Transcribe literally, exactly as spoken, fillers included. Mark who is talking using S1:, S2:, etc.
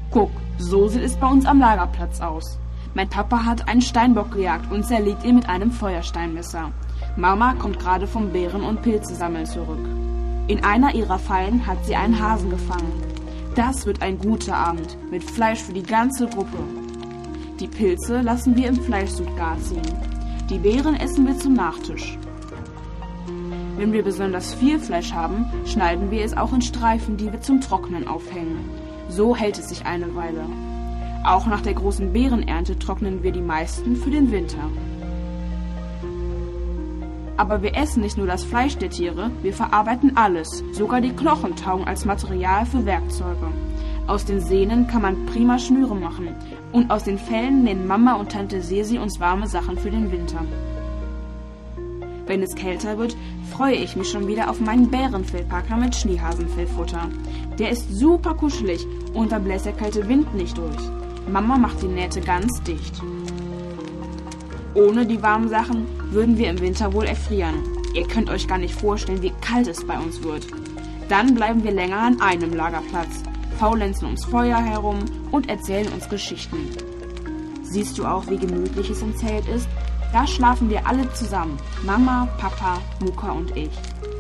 S1: Guck, so sieht es bei uns am Lagerplatz aus. Mein Papa hat einen Steinbock gejagt und zerlegt ihn mit einem Feuersteinmesser. Mama kommt gerade vom Beeren- und Pilzesammeln zurück. In einer ihrer Fallen hat sie einen Hasen gefangen. Das wird ein guter Abend, mit Fleisch für die ganze Gruppe. Die Pilze lassen wir im Fleischsud gar ziehen. Die Beeren essen wir zum Nachtisch. Wenn wir besonders viel Fleisch haben, schneiden wir es auch in Streifen, die wir zum Trocknen aufhängen. So hält es sich eine Weile. Auch nach der großen Beerenernte trocknen wir die meisten für den Winter. Aber wir essen nicht nur das Fleisch der Tiere, wir verarbeiten alles. Sogar die Knochen taugen als Material für Werkzeuge. Aus den Sehnen kann man prima Schnüre machen. Und aus den Fellen nähen Mama und Tante Sesi uns warme Sachen für den Winter. Wenn es kälter wird, freue ich mich schon wieder auf meinen Bärenfellpacker mit Schneehasenfellfutter. Der ist super kuschelig und da bläst der kalte Wind nicht durch. Mama macht die Nähte ganz dicht. Ohne die warmen Sachen würden wir im Winter wohl erfrieren. Ihr könnt euch gar nicht vorstellen, wie kalt es bei uns wird. Dann bleiben wir länger an einem Lagerplatz, faulenzen ums Feuer herum und erzählen uns Geschichten. Siehst du auch, wie gemütlich es im Zelt ist? Da schlafen wir alle zusammen, Mama, Papa, Muka und ich.